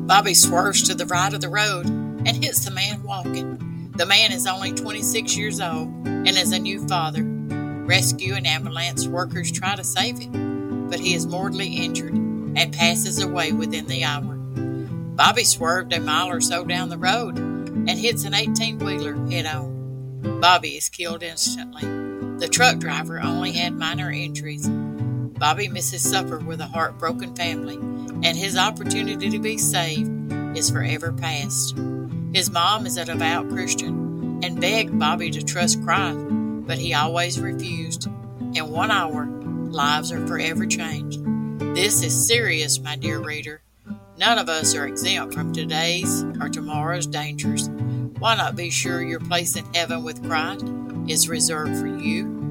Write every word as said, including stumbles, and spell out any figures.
Bobby swerves to the right of the road and hits the man walking. The man is only twenty-six years old and is a new father. Rescue and ambulance workers try to save him, but he is mortally injured and passes away within the hour. Bobby swerved a mile or so down the road and hits an eighteen-wheeler head-on. Bobby is killed instantly. The truck driver only had minor injuries. Bobby misses supper with a heartbroken family, and his opportunity to be saved is forever past. His mom is a devout Christian and begged Bobby to trust Christ, but he always refused. In one hour, lives are forever changed. This is serious, my dear reader. None of us are exempt from today's or tomorrow's dangers. Why not be sure your place in heaven with Christ is reserved for you?